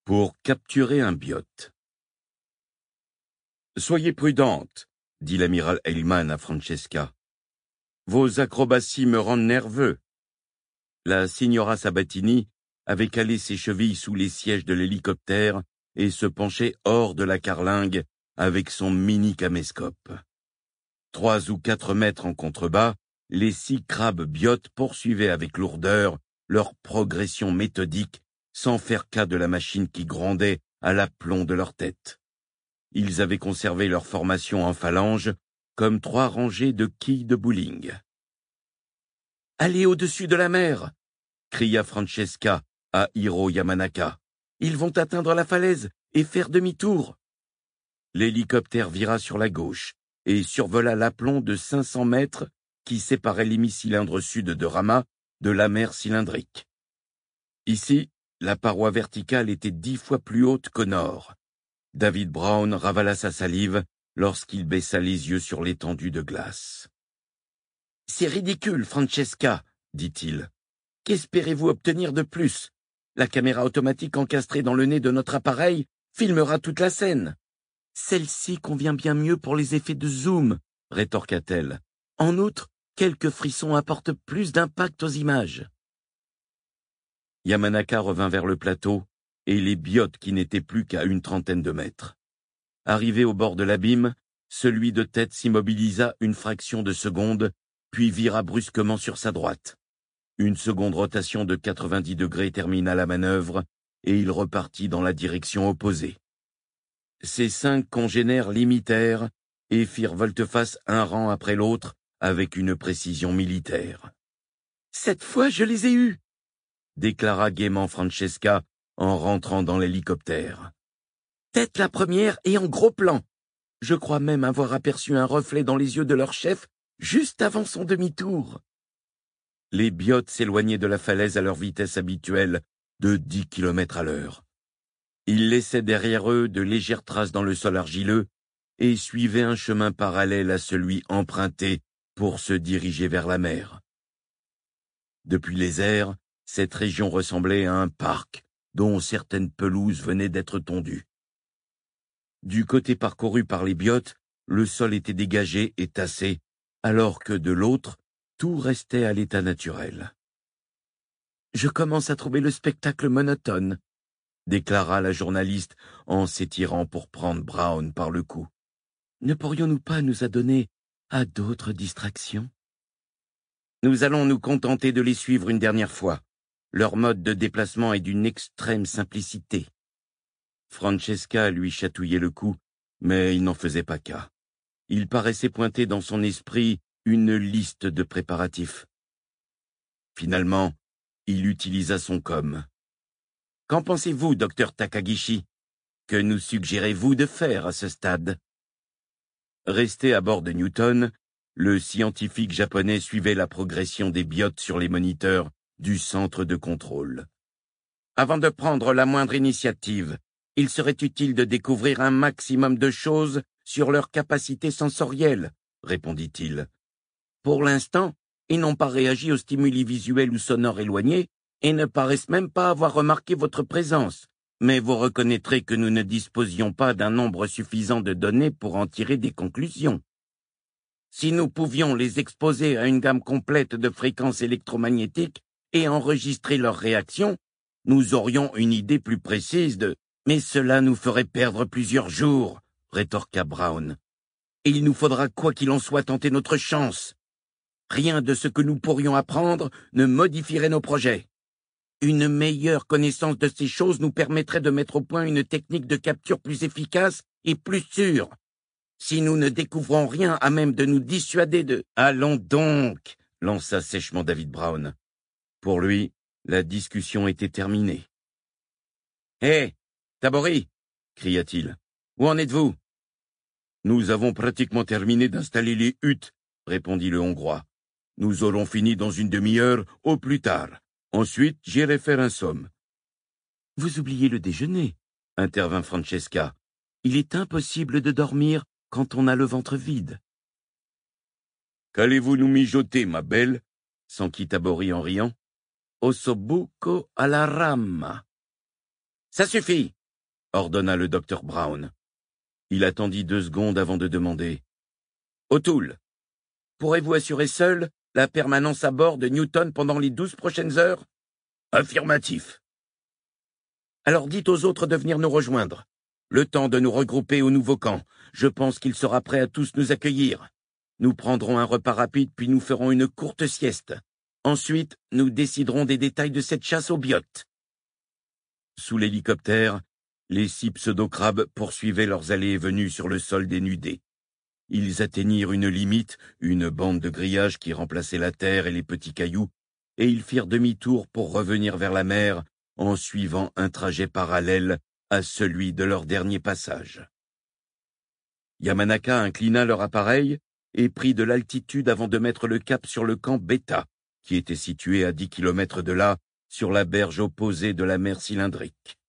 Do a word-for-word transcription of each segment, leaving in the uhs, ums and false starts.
pour capturer un biote. « Soyez prudente, » dit l'amiral Heyman à Francesca. « Vos acrobaties me rendent nerveux. » La signora Sabatini avait calé ses chevilles sous les sièges de l'hélicoptère et se penchait hors de la carlingue avec son mini-caméscope. Trois ou quatre mètres en contrebas, les six crabes biotes poursuivaient avec lourdeur leur progression méthodique sans faire cas de la machine qui grondait à l'aplomb de leur tête. Ils avaient conservé leur formation en phalange comme trois rangées de quilles de bowling. « Allez au-dessus de la mer !» cria Francesca à Hiro Yamanaka. « Ils vont atteindre la falaise et faire demi-tour !» L'hélicoptère vira sur la gauche et survola l'aplomb de cinq cents mètres qui séparait l'hémicylindre sud de Rama de la mer cylindrique. Ici, la paroi verticale était dix fois plus haute qu'au nord. David Brown ravala sa salive lorsqu'il baissa les yeux sur l'étendue de glace. « C'est ridicule, Francesca, » dit-il. « Qu'espérez-vous obtenir de plus? La caméra automatique encastrée dans le nez de notre appareil filmera toute la scène. »« Celle-ci convient bien mieux pour les effets de zoom, » rétorqua-t-elle. « En outre, quelques frissons apportent plus d'impact aux images. » Yamanaka revint vers le plateau et les biotes qui n'étaient plus qu'à une trentaine de mètres. Arrivé au bord de l'abîme, celui de tête s'immobilisa une fraction de seconde, puis vira brusquement sur sa droite. Une seconde rotation de quatre-vingt-dix degrés termina la manœuvre et il repartit dans la direction opposée. Ses cinq congénères l'imitèrent et firent volte-face un rang après l'autre avec une précision militaire. « Cette fois, je les ai eus !» déclara gaiement Francesca en rentrant dans l'hélicoptère. « Tête la première et en gros plan. Je crois même avoir aperçu un reflet dans les yeux de leur chef juste avant son demi-tour. » Les biotes s'éloignaient de la falaise à leur vitesse habituelle de dix kilomètres à l'heure. Ils laissaient derrière eux de légères traces dans le sol argileux et suivaient un chemin parallèle à celui emprunté pour se diriger vers la mer. Depuis les airs, cette région ressemblait à un parc dont certaines pelouses venaient d'être tondues. Du côté parcouru par les biotes, le sol était dégagé et tassé, alors que de l'autre, tout restait à l'état naturel. « Je commence à trouver le spectacle monotone, » déclara la journaliste en s'étirant pour prendre Brown par le cou. « Ne pourrions-nous pas nous adonner à d'autres distractions? » « Nous allons nous contenter de les suivre une dernière fois. Leur mode de déplacement est d'une extrême simplicité. » Francesca lui chatouillait le cou, mais il n'en faisait pas cas. Il paraissait pointer dans son esprit une liste de préparatifs. Finalement, il utilisa son com. « Qu'en pensez-vous, docteur Takagishi? Que nous suggérez-vous de faire à ce stade ?» Resté à bord de Newton, le scientifique japonais suivait la progression des biotes sur les moniteurs du centre de contrôle. « Avant de prendre la moindre initiative, il serait utile de découvrir un maximum de choses sur leurs capacités sensorielles, » répondit-il. « Pour l'instant, ils n'ont pas réagi aux stimuli visuels ou sonores éloignés et ne paraissent même pas avoir remarqué votre présence, mais vous reconnaîtrez que nous ne disposions pas d'un nombre suffisant de données pour en tirer des conclusions. Si nous pouvions les exposer à une gamme complète de fréquences électromagnétiques et enregistrer leurs réactions, nous aurions une idée plus précise de... Mais cela nous ferait perdre plusieurs jours, rétorqua Brown. Et il nous faudra quoi qu'il en soit tenter notre chance. Rien de ce que nous pourrions apprendre ne modifierait nos projets. Une meilleure connaissance de ces choses nous permettrait de mettre au point une technique de capture plus efficace et plus sûre. Si nous ne découvrons rien à même de nous dissuader de... « Allons donc !» lança sèchement David Brown. Pour lui, la discussion était terminée. « Hé, hey, Tabori !» cria-t-il. « Où en êtes-vous ?»« Nous avons pratiquement terminé d'installer les huttes, » répondit le Hongrois. « Nous aurons fini dans une demi-heure au plus tard. Ensuite, j'irai faire un somme. »« Vous oubliez le déjeuner, » intervint Francesca. « Il est impossible de dormir quand on a le ventre vide. »« Qu'allez-vous nous mijoter, ma belle ?» s'enquit Tabori en riant. « Ossobuco alla rama. »« Ça suffit !» ordonna le docteur Brown. Il attendit deux secondes avant de demander. « O'Toole, pourrez-vous assurer seul la permanence à bord de Newton pendant les douze prochaines heures ?»« Affirmatif. »« Alors dites aux autres de venir nous rejoindre. Le temps de nous regrouper au nouveau camp. Je pense qu'il sera prêt à tous nous accueillir. Nous prendrons un repas rapide puis nous ferons une courte sieste. Ensuite, nous déciderons des détails de cette chasse aux biotes. » Sous l'hélicoptère, les six pseudo-crabes poursuivaient leurs allées et venues sur le sol dénudé. Ils atteignirent une limite, une bande de grillage qui remplaçait la terre et les petits cailloux, et ils firent demi-tour pour revenir vers la mer en suivant un trajet parallèle à celui de leur dernier passage. Yamanaka inclina leur appareil et prit de l'altitude avant de mettre le cap sur le camp Beta, qui était situé à dix kilomètres de là, sur la berge opposée de la mer cylindrique.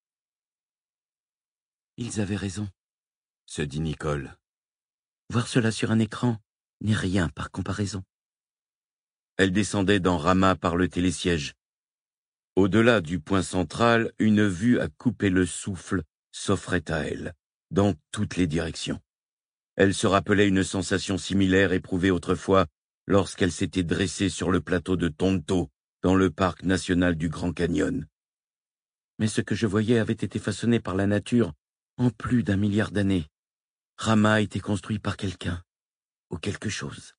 « Ils avaient raison, » se dit Nicole. « Voir cela sur un écran n'est rien par comparaison. » Elle descendait dans Rama par le télésiège. Au-delà du point central, une vue à couper le souffle s'offrait à elle, dans toutes les directions. Elle se rappelait une sensation similaire éprouvée autrefois lorsqu'elle s'était dressée sur le plateau de Tonto, dans le parc national du Grand Canyon. Mais ce que je voyais avait été façonné par la nature en plus d'un milliard d'années. Rama a été construit par quelqu'un, ou quelque chose.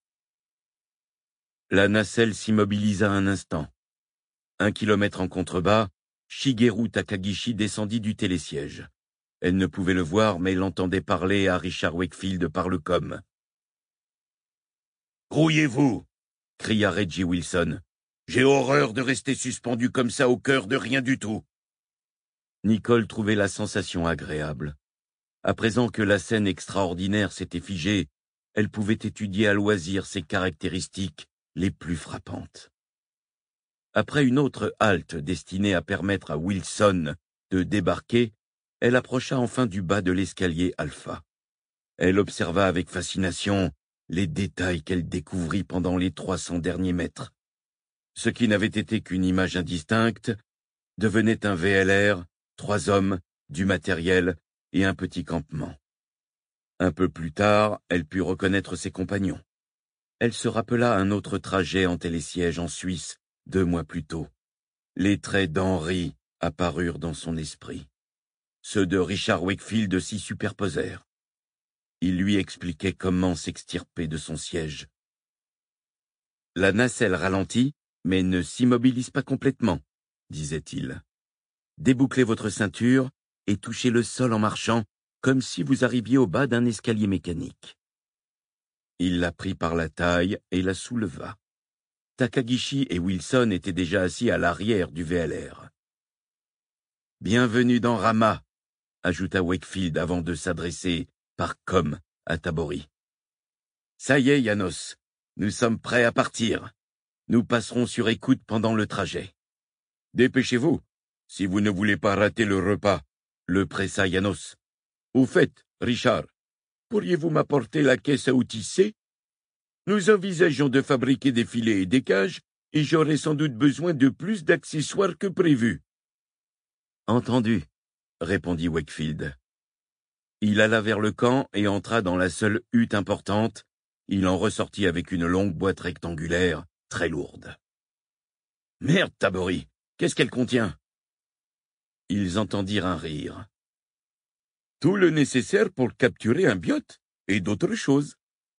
La nacelle s'immobilisa un instant. Un kilomètre en contrebas, Shigeru Takagishi descendit du télésiège. Elle ne pouvait le voir, mais l'entendait parler à Richard Wakefield par le com. « Grouillez-vous !» cria Reggie Wilson. « J'ai horreur de rester suspendu comme ça au cœur de rien du tout. » Nicole trouvait la sensation agréable. À présent que la scène extraordinaire s'était figée, elle pouvait étudier à loisir ses caractéristiques les plus frappantes. Après une autre halte destinée à permettre à Wilson de débarquer, elle approcha enfin du bas de l'escalier Alpha. Elle observa avec fascination les détails qu'elle découvrit pendant les trois cents derniers mètres. Ce qui n'avait été qu'une image indistincte devenait un V L R, trois hommes, du matériel et un petit campement. Un peu plus tard, elle put reconnaître ses compagnons. Elle se rappela un autre trajet en télésiège en Suisse, deux mois plus tôt. Les traits d'Henry apparurent dans son esprit. Ceux de Richard Wakefield s'y superposèrent. Il lui expliquait comment s'extirper de son siège. La nacelle ralentit, mais ne s'immobilise pas complètement, disait-il. Débouclez votre ceinture et touchez le sol en marchant, comme si vous arriviez au bas d'un escalier mécanique. Il la prit par la taille et la souleva. Takagishi et Wilson étaient déjà assis à l'arrière du V L R. « Bienvenue dans Rama », ajouta Wakefield avant de s'adresser par com à Tabori. « Ça y est, Janos, nous sommes prêts à partir. Nous passerons sur écoute pendant le trajet. »« Dépêchez-vous, si vous ne voulez pas rater le repas, » le pressa Janos. « Au fait, Richard, pourriez-vous m'apporter la caisse à outils C ? Nous envisageons de fabriquer des filets et des cages, et j'aurai sans doute besoin de plus d'accessoires que prévu. »« Entendu, » répondit Wakefield. Il alla vers le camp et entra dans la seule hutte importante. Il en ressortit avec une longue boîte rectangulaire, très lourde. « Merde, Tabori, qu'est-ce qu'elle contient ?» Ils entendirent un rire. « Tout le nécessaire pour capturer un biote, et d'autres choses. »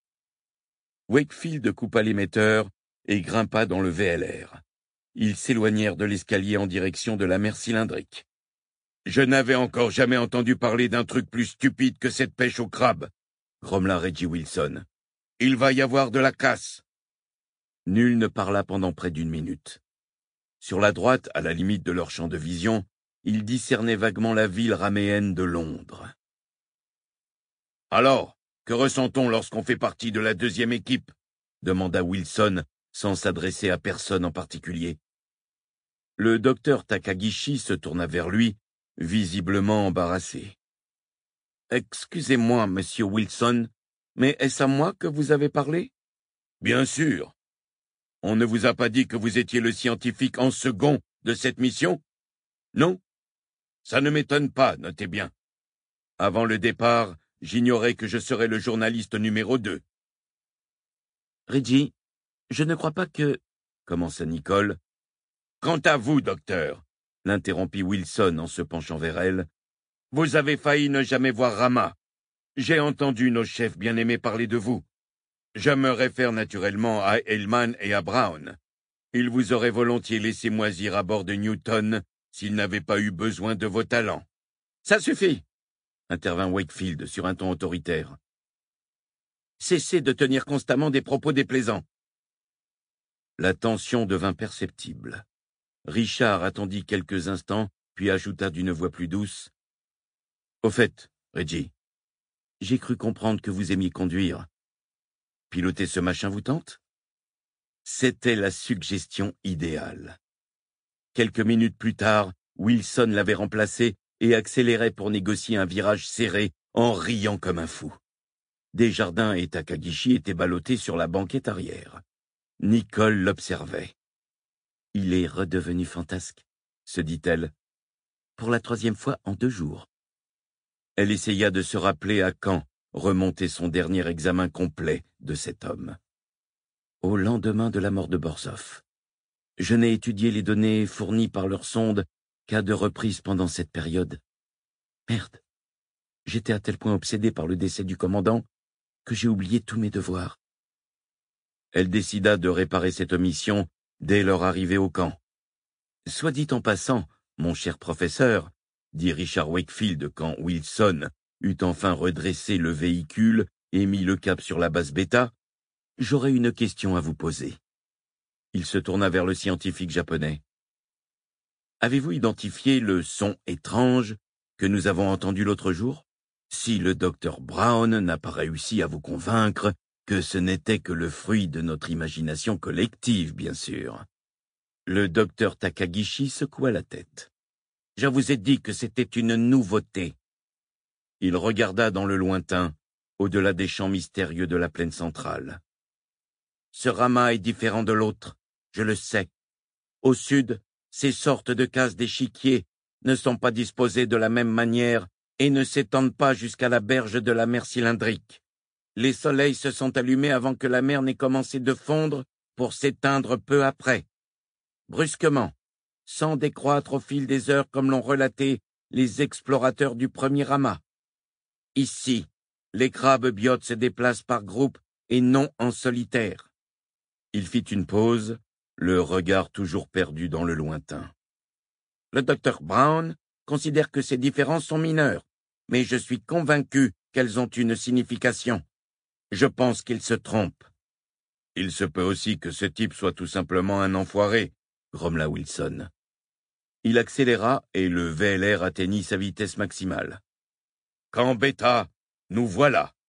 Wakefield coupa l'émetteur et grimpa dans le V L R. Ils s'éloignèrent de l'escalier en direction de la mer cylindrique. « Je n'avais encore jamais entendu parler d'un truc plus stupide que cette pêche au crabe, » grommela Reggie Wilson. « Il va y avoir de la casse. » Nul ne parla pendant près d'une minute. Sur la droite, à la limite de leur champ de vision, ils discernaient vaguement la ville raméenne de Londres. « Alors, que ressent-on lorsqu'on fait partie de la deuxième équipe ?» demanda Wilson, sans s'adresser à personne en particulier. Le docteur Takagishi se tourna vers lui, visiblement embarrassé. « Excusez-moi, monsieur Wilson, mais est-ce à moi que vous avez parlé ?»« Bien sûr. On ne vous a pas dit que vous étiez le scientifique en second de cette mission ? Non ? Ça ne m'étonne pas, notez bien. Avant le départ, j'ignorais que je serais le journaliste numéro deux. Reggie, je ne crois pas que... commença Nicole. Quant à vous, docteur, l'interrompit Wilson en se penchant vers elle, vous avez failli ne jamais voir Rama. J'ai entendu nos chefs bien-aimés parler de vous. Je me réfère naturellement à Hellman et à Brown. Ils vous auraient volontiers laissé moisir à bord de Newton s'ils n'avaient pas eu besoin de vos talents. Ça suffit, intervint Wakefield sur un ton autoritaire. Cessez de tenir constamment des propos déplaisants. La tension devint perceptible. Richard attendit quelques instants, puis ajouta d'une voix plus douce. « Au fait, Reggie, j'ai cru comprendre que vous aimiez conduire. Piloter ce machin vous tente ?» C'était la suggestion idéale. Quelques minutes plus tard, Wilson l'avait remplacé et accélérait pour négocier un virage serré en riant comme un fou. Desjardins et Takagishi étaient ballottés sur la banquette arrière. Nicole l'observait. « Il est redevenu fantasque », se dit-elle, « pour la troisième fois en deux jours. » Elle essaya de se rappeler à quand remontait son dernier examen complet de cet homme. Au lendemain de la mort de Borzov. Je n'ai étudié les données fournies par leur sonde qu'à deux reprises pendant cette période. Merde. J'étais à tel point obsédé par le décès du commandant que j'ai oublié tous mes devoirs. Elle décida de réparer cette omission dès leur arrivée au camp. Soit dit en passant, mon cher professeur, dit Richard Wakefield quand Wilson eut enfin redressé le véhicule et mis le cap sur la base bêta, j'aurais une question à vous poser. Il se tourna vers le scientifique japonais. Avez-vous identifié le son étrange que nous avons entendu l'autre jour? Si le docteur Brown n'a pas réussi à vous convaincre que ce n'était que le fruit de notre imagination collective, bien sûr. Le docteur Takagishi secoua la tête. Je vous ai dit que c'était une nouveauté. Il regarda dans le lointain, au-delà des champs mystérieux de la plaine centrale. Ce Rama est différent de l'autre, je le sais. Au sud, ces sortes de cases d'échiquier ne sont pas disposées de la même manière et ne s'étendent pas jusqu'à la berge de la mer cylindrique. Les soleils se sont allumés avant que la mer n'ait commencé de fondre pour s'éteindre peu après. Brusquement, sans décroître au fil des heures comme l'ont relaté les explorateurs du premier Rama. Ici, les crabes biotes se déplacent par groupe et non en solitaire. Il fit une pause, le regard toujours perdu dans le lointain. Le docteur Brown considère que ces différences sont mineures, mais je suis convaincu qu'elles ont une signification. Je pense qu'il se trompe. Il se peut aussi que ce type soit tout simplement un enfoiré, grommela Wilson. Il accéléra et le V L R atteignit sa vitesse maximale. Camp Beta, nous voilà.